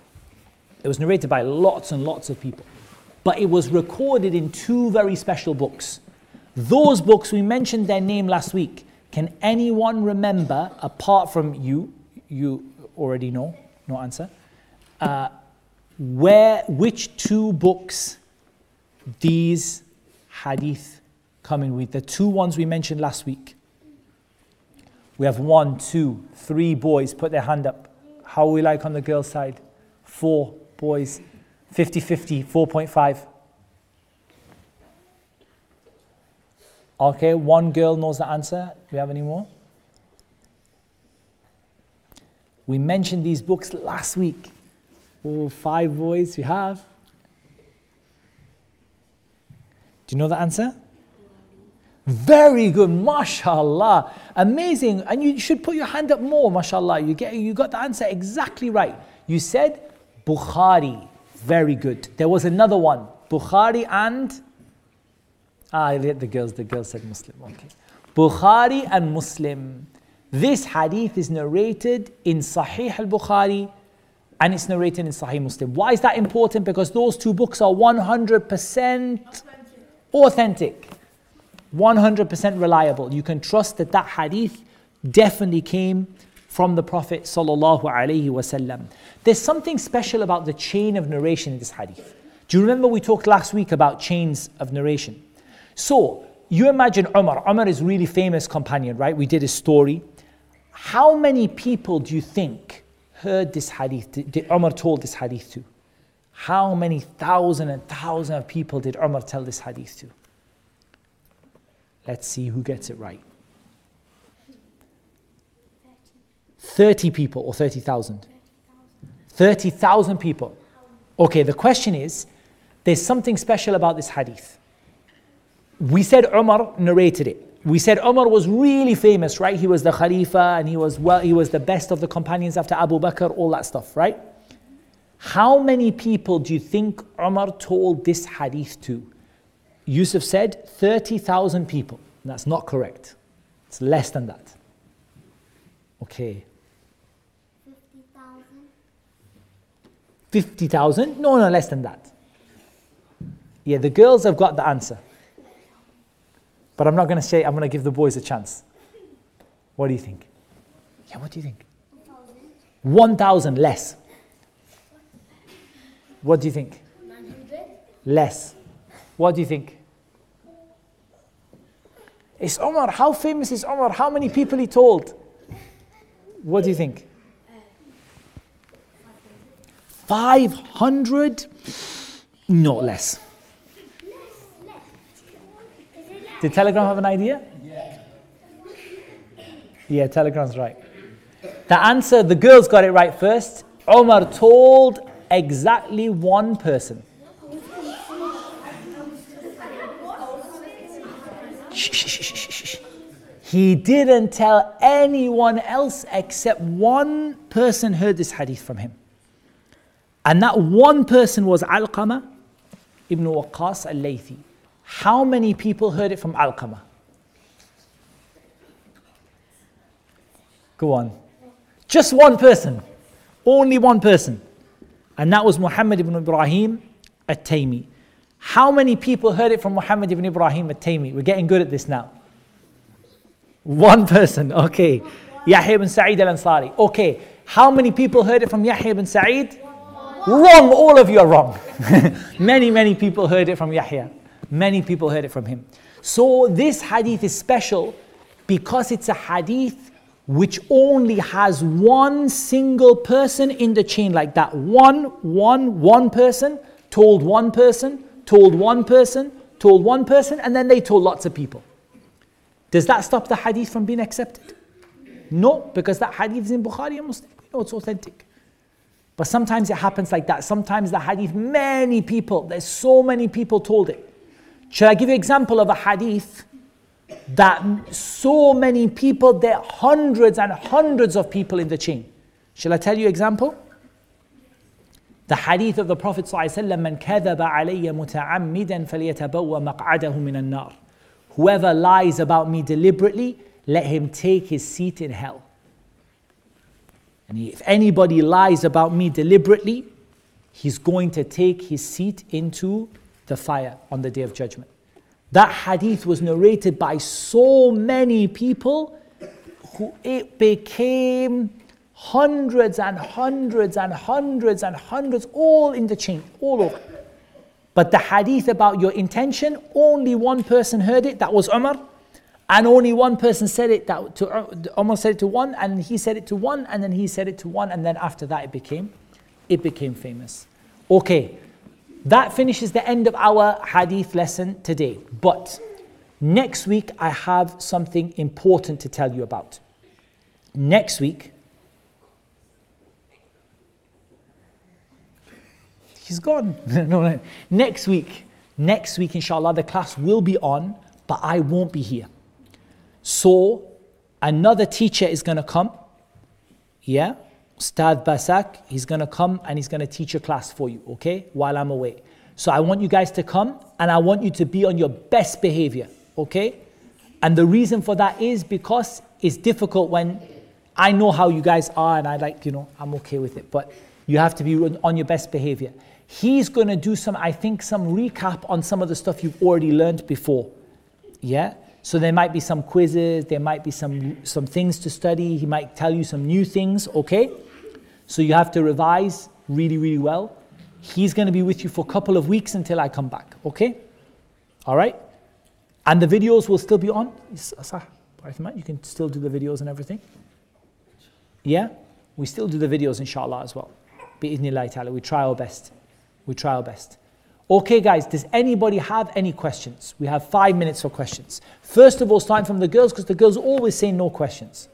lots and lots of people. But it was recorded in two very special books. Those books, we mentioned their name last week. Can anyone remember, apart from you already know, no answer, which two books these hadith coming with the two ones we mentioned last week? We have 1, 2, 3 boys put their hand up. How are we like on the girls' side? 4 boys. 50-50, 4.5. Okay, 1 girl knows the answer. Do we have any more? We mentioned these books last week. Oh, 5 boys we have. Do you know the answer? Very good, mashallah. Amazing. And you should put your hand up more, mashallah. You got the answer exactly right. You said Bukhari. Very good. There was another one. Bukhari and the girls said Muslim. Okay. Bukhari and Muslim. This hadith is narrated in Sahih al-Bukhari and it's narrated in Sahih Muslim. Why is that important? Because those two books are 100% authentic. 100% reliable. You can trust that that hadith definitely came from the Prophet sallallahu alaihi wasallam. There's something special about the chain of narration in this hadith. Do you remember we talked last week about chains of narration? So, you imagine Umar. Umar is a really famous companion, right? We did a story. How many people do you think heard this hadith, did Umar told this hadith to? How many thousand and thousands of people did Umar tell this hadith to? Let's see who gets it right. 30 people or 30,000? 30,000 people. Okay, the question is, there's something special about this hadith. We said Umar narrated it. We said Umar was really famous, right? He was the Khalifa and he was the best of the companions after Abu Bakr, all that stuff, right? How many people do you think Umar told this hadith to? Yusuf said 30,000 people. That's not correct. It's less than that. Okay. 50,000. 50,000? No, less than that. Yeah, the girls have got the answer. But I'm not going to say, I'm going to give the boys a chance. What do you think? Yeah, what do you think? 1,000 less. What do you think? 900. Less. What do you think? It's Umar. How famous is Umar? How many people he told? What do you think? 500? No, less. Did Telegram have an idea? Yeah, Telegram's right. The answer, the girls got it right first. Umar told exactly 1 person. He didn't tell anyone else except 1 person heard this hadith from him. And that 1 person was Alqamah ibn Waqqas al-Laythi. How many people heard it from Alqamah? Go on. Just 1 person. Only 1 person. And that was Muhammad ibn Ibrahim at-Taymi. How many people heard it from Muhammad ibn Ibrahim at-Taymi? We're getting good at this now. 1 person, okay. Yahya ibn Sa'id al-Ansari. Okay, how many people heard it from Yahya ibn Sa'id? Wrong, all of you are wrong. Many people heard it from Yahya. Many people heard it from him. So this hadith is special because it's a hadith which only has 1 single person in the chain like that. One person told 1 person, told 1 person, told 1 person, and then they told lots of people. Does that stop the hadith from being accepted? No, because that hadith is in Bukhari and Muslim. No, it's authentic. But sometimes it happens like that. Sometimes the hadith, there's so many people told it. Shall I give you an example of a hadith that so many people, there are hundreds and hundreds of people in the chain? Shall I tell you an example? The hadith of the Prophet ﷺ, مَنْ كَذَبَ عَلَيَّ مُتَعَمِّدًا فَلْيَتَبَوَّ مَقْعَدَهُ مِنَ النَّارِ. Whoever lies about me deliberately, let him take his seat in hell. And if anybody lies about me deliberately, he's going to take his seat into the fire on the Day of Judgment. That hadith was narrated by so many people who it became hundreds and hundreds and hundreds and hundreds, all in the chain, all over. But the hadith about your intention, only one person heard it, that was Umar. And only one person said it, Umar said it to one, and he said it to one, and then he said it to one, and then after that it became famous. Okay, that finishes the end of our hadith lesson today. But next week I have something important to tell you about. Next week, he's gone. No. Next week, inshallah, the class will be on, but I won't be here. So, another teacher is going to come. Yeah? Ustad Basak, he's going to come and he's going to teach a class for you, okay? While I'm away. So, I want you guys to come and I want you to be on your best behavior, okay? And the reason for that is because it's difficult when I know how you guys are and I'm okay with it. But you have to be on your best behavior. He's going to do some recap on some of the stuff you've already learned before. Yeah? So there might be some quizzes, there might be some things to study. He might tell you some new things, okay? So you have to revise really, really well. He's going to be with you for a couple of weeks until I come back, okay? All right? And the videos will still be on. You can still do the videos and everything. Yeah? We still do the videos, inshallah, as well. Bi-idhnillahi ta'ala. We try our best. Okay, guys, does anybody have any questions? We have 5 minutes for questions. First of all, starting from the girls, because the girls always say no questions.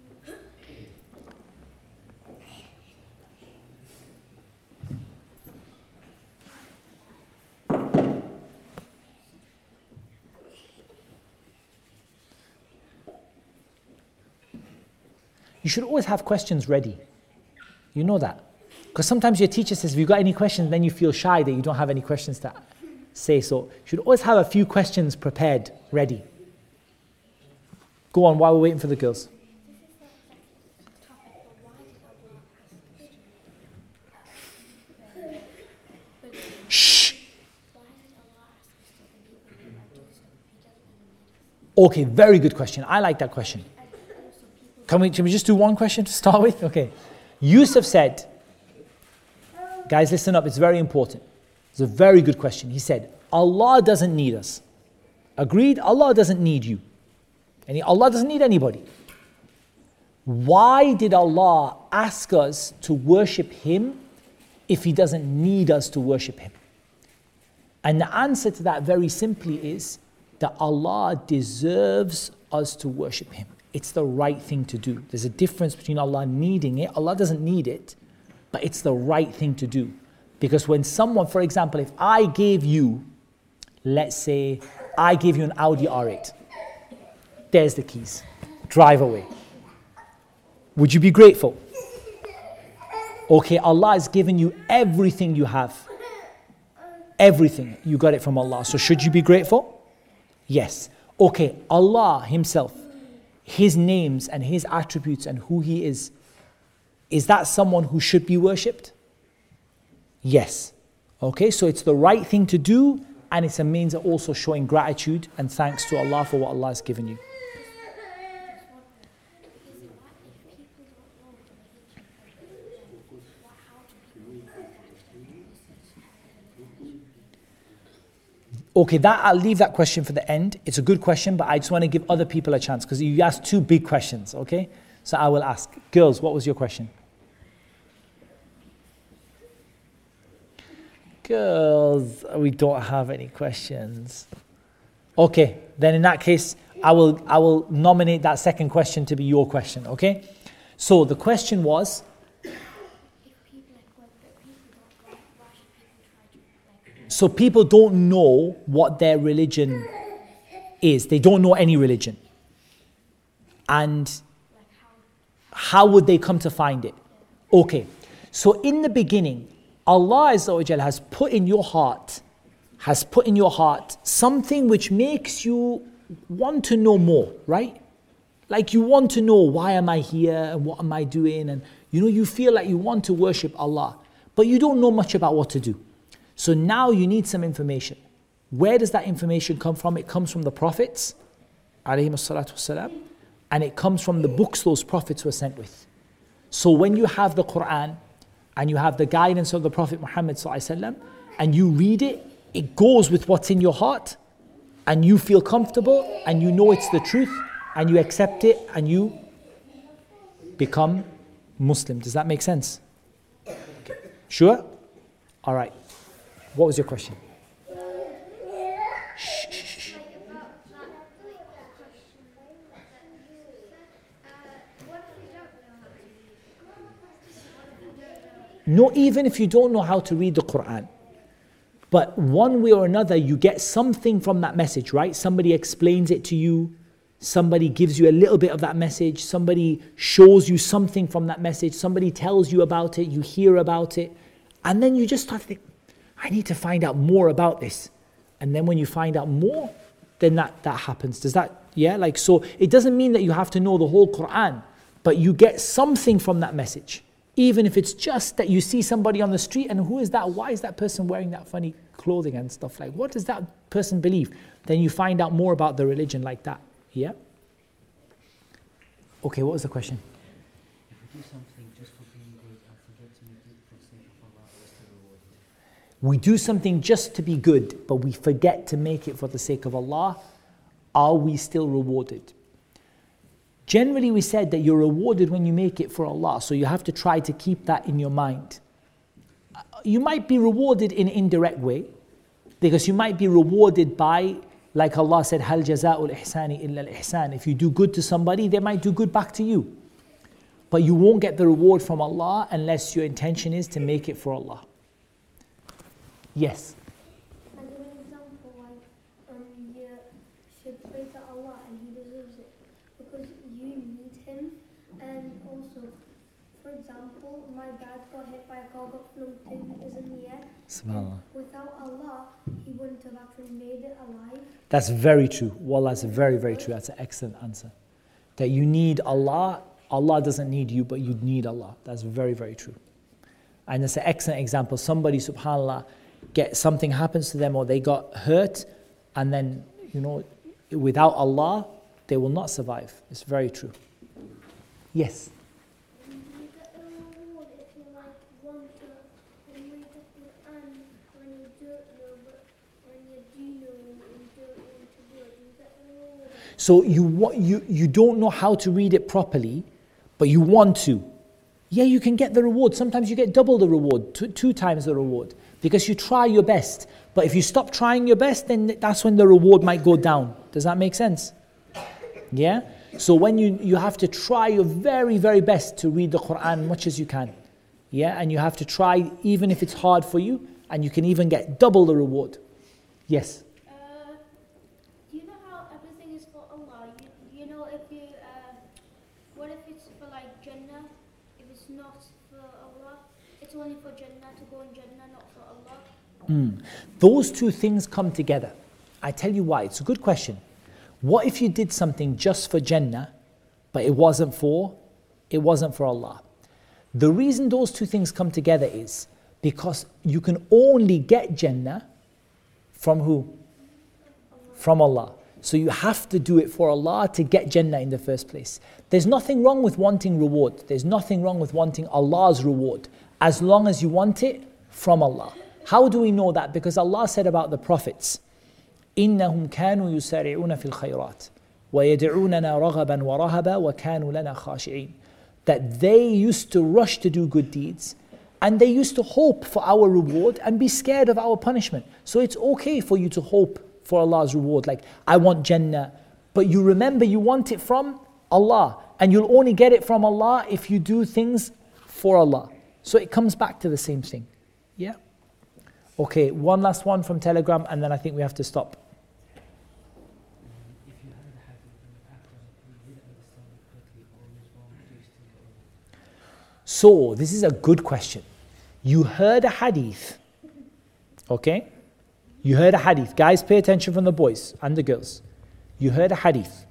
You should always have questions ready. You know that. Because sometimes your teacher says, have you got any questions? Then you feel shy that you don't have any questions to say. So you should always have a few questions prepared, ready. Go on while we're waiting for the girls. Shh. Okay, very good question. I like that question. Can we just do one question to start with? Okay. Yusuf said, guys, listen up, it's very important. It's a very good question. He said, Allah doesn't need us. Agreed? Allah doesn't need you. And Allah doesn't need anybody. Why did Allah ask us to worship Him if He doesn't need us to worship Him? And the answer to that very simply is that Allah deserves us to worship Him. It's the right thing to do. There's a difference between Allah needing it. Allah doesn't need it, but it's the right thing to do. Because when someone, for example, if I gave you, let's say, I gave you an Audi R8. There's the keys. Drive away. Would you be grateful? Okay, Allah has given you everything you have. Everything. You got it from Allah. So should you be grateful? Yes. Okay, Allah Himself, His names and His attributes and who He is that someone who should be worshipped? Yes. Okay, so it's the right thing to do, and it's a means of also showing gratitude and thanks to Allah for what Allah has given you. Okay, I'll leave that question for the end. It's a good question, but I just want to give other people a chance because you asked two big questions, okay? So I will ask. Girls, what was your question? Girls, we don't have any questions. Okay, then in that case, I will nominate that second question to be your question, okay? So the question was, so people don't know what their religion is. They don't know any religion. And how would they come to find it? Okay, so in the beginning, Allah Azza wa Jal has put in your heart something which makes you want to know more, right? Like you want to know, why am I here and what am I doing? And you feel like you want to worship Allah, but you don't know much about what to do. So now you need some information. Where does that information come from? It comes from the prophets, alayhim as-salatu was-salam, and it comes from the books those prophets were sent with. So when you have the Quran and you have the guidance of the Prophet Muhammad sallallahu alaihi wasallam and you read it, it goes with what's in your heart, and you feel comfortable, and you know it's the truth, and you accept it, and you become Muslim. Does that make sense? Okay. Sure? All right. What was your question? Shh. Like about that, like question that you said, what if you don't know how to read? What if you don't know? Not even if you don't know how to read the Quran. But one way or another, you get something from that message, right? Somebody explains it to you. Somebody gives you a little bit of that message. Somebody shows you something from that message. Somebody tells you about it. You hear about it. And then you just start thinking, I need to find out more about this. And then when you find out more, then that happens. Does that, yeah? Like, so it doesn't mean that you have to know the whole Quran, but you get something from that message. Even if it's just that you see somebody on the street and who is that? Why is that person wearing that funny clothing and stuff like, what does that person believe? Then you find out more about the religion like that. Yeah? Okay, what was the question? If we do something just for being good and forget to make it for the sake of Allah, what's the reward? We do something just to be good, but we forget to make it for the sake of Allah. Are we still rewarded? Generally, we said that you're rewarded when you make it for Allah, so you have to try to keep that in your mind. You might be rewarded in an indirect way, because you might be rewarded by, like Allah said, هَلْ جَزَاءُ الْإِحْسَانِ إِلَّا الْإِحْسَانِ. If you do good to somebody, they might do good back to you. But you won't get the reward from Allah unless your intention is to make it for Allah. Yes? As an example, like, you should pray to Allah and He deserves it because you need Him. And also, for example, my dad got hit by a car, got flunked in, is in the air. SubhanAllah. Without Allah, he wouldn't have actually made it alive. That's very true. Wallah, that's very, very true. That's an excellent answer. That you need Allah. Allah doesn't need you, but you need Allah. That's very, very true. And that's an excellent example. Somebody, subhanAllah, something happens to them or they got hurt, and then, without Allah, they will not survive. It's very true. Yes? You get the reward if you want to read the Quran when you don't know, but when you do know and you don't want to do it, you get the reward. So you don't know how to read it properly, but you want to. Yeah, you can get the reward. Sometimes you get double the reward, two times the reward, because you try your best. But if you stop trying your best, then that's when the reward might go down. Does that make sense? Yeah? So when you have to try your very, very best to read the Quran much as you can. Yeah? And you have to try even if it's hard for you, and you can even get double the reward. Yes? You know how everything is for Allah? You know if you, what if it's for like Jannah? If it's not for Allah, it's only for Jannah, to go in Jannah, not for Allah. Those two things come together. I tell you why. It's a good question. What if you did something just for Jannah, but it wasn't for Allah? The reason those two things come together is because you can only get Jannah from who? From Allah. So you have to do it for Allah to get Jannah in the first place. There's nothing wrong with wanting reward. There's nothing wrong with wanting Allah's reward, as long as you want it from Allah. How do we know that? Because Allah said about the prophets, إِنَّهُمْ كَانُوا يُسَارِعُونَ فِي الْخَيْرَاتِ وَيَدْعُونَنَا رَغَبًا وَرَهَبًا وَكَانُوا لَنَا خَاشِعِينَ. That they used to rush to do good deeds, and they used to hope for our reward and be scared of our punishment. So it's okay for you to hope for Allah's reward, like, I want Jannah, but you remember you want it from Allah, and you'll only get it from Allah if you do things for Allah. So it comes back to the same thing. Yeah? Okay, one last one from Telegram, and then I think we have to stop. If you heard a hadith and you act on it, you didn't understand it correctly or it was wrong, do you still go over? So, this is a good question. You heard a hadith, okay? You heard a hadith. Guys, pay attention from the boys and the girls. You heard a hadith,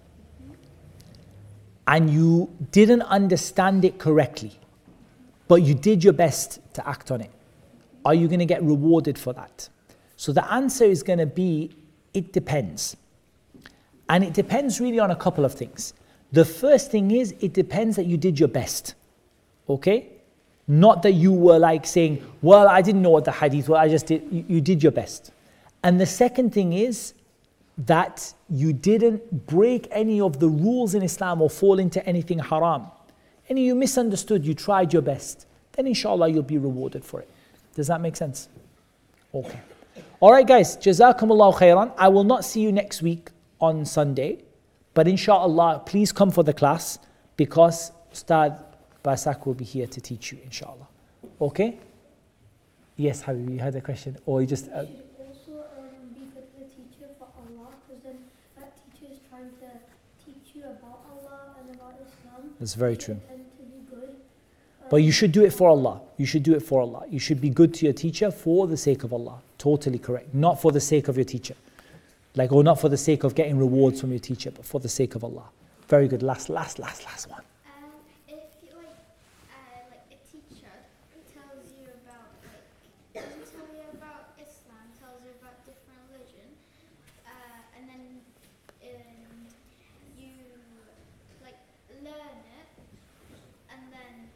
and you didn't understand it correctly, but you did your best to act on it. Are you going to get rewarded for that? So the answer is going to be, it depends. And it depends really on a couple of things. The first thing is, it depends that you did your best. Okay? Not that you were like saying, well, I didn't know what the hadith was, I just did. You did your best. And the second thing is that you didn't break any of the rules in Islam or fall into anything haram. And you misunderstood, you tried your best. Then inshallah you'll be rewarded for it. Does that make sense? Okay. Alright guys, Jazakumullahu khairan. I will not see you next week on Sunday. But inshallah, please come for the class because Ustad Basak will be here to teach you, inshallah. Okay? Yes, Habib, you had a question? Or you just... You should also be good with the teacher for Allah, because then that teacher is trying to teach you about Allah and about Islam. That's very You true. tend to be good. But you should do it for Allah. You should do it for Allah. You should be good to your teacher for the sake of Allah. Totally correct. Not for the sake of your teacher. Or not for the sake of getting rewards from your teacher, but for the sake of Allah. Very good. Last one. If you like a teacher tells you about doesn't tell you about Islam, tells you about different religion, and then you learn it, and then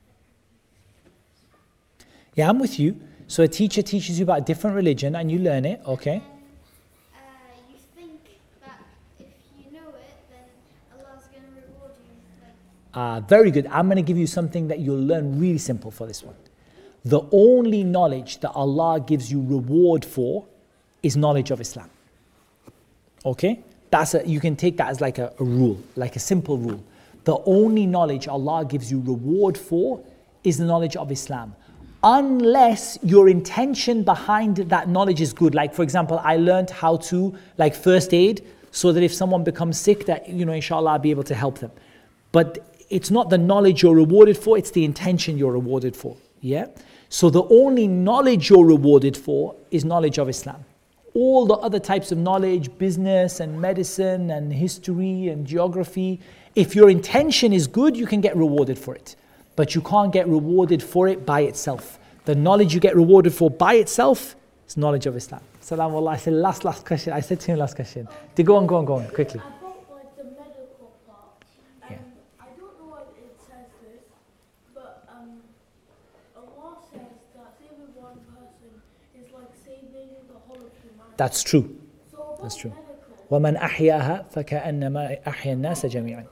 Yeah, I'm with you. So a teacher teaches you about a different religion and you learn it, okay? you think that if you know it, then Allah's going to reward you. Very good. I'm going to give you something that you'll learn really simple for this one. The only knowledge that Allah gives you reward for is knowledge of Islam. Okay? You can take that as like a rule, like a simple rule. The only knowledge Allah gives you reward for is the knowledge of Islam. Unless your intention behind that knowledge is good. Like for example, I learned how to first aid so that if someone becomes sick that, inshallah I'll be able to help them. But it's not the knowledge you're rewarded for, it's the intention you're rewarded for. Yeah? So the only knowledge you're rewarded for is knowledge of Islam. All the other types of knowledge, business and medicine and history and geography, if your intention is good, you can get rewarded for it. But you can't get rewarded for it by itself. The knowledge you get rewarded for by itself is knowledge of Islam. Salam Allah. I said last question. I said to him last question. Go on, quickly. About the medical part, Yeah. I don't know what it says this, but Allah says that saving one person is like saving the whole of humanity. That's true. So about That's true. medical, وَمَنْ أَحْيَاهَا فَكَأَنَّمَا أَحْيَا النَّاسَ جَمِيعًا.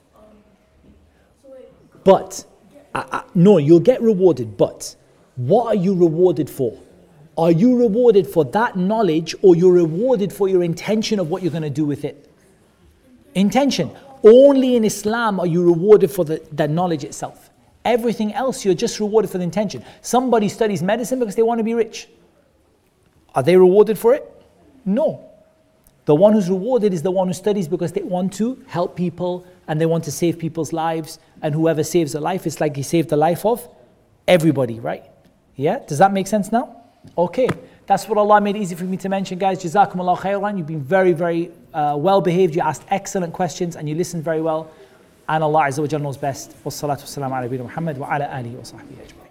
so it But, no, you'll get rewarded, but what are you rewarded for? Are you rewarded for that knowledge or you're rewarded for your intention of what you're going to do with it? Intention. Only in Islam are you rewarded for the knowledge itself. Everything else you're just rewarded for the intention. Somebody studies medicine because they want to be rich. Are they rewarded for it? No. The one who's rewarded is the one who studies because they want to help people and they want to save people's lives. And whoever saves a life, it's like he saved the life of everybody, right? Yeah? Does that make sense now? Okay. That's what Allah made easy for me to mention, guys. Jazakumullah khairan. You've been very, very well behaved. You asked excellent questions and you listened very well. And Allah Azza wa Jalla knows best. Wassalatu wassalamu ala Muhammad wa ala alihi wa sahbihi ajma'in.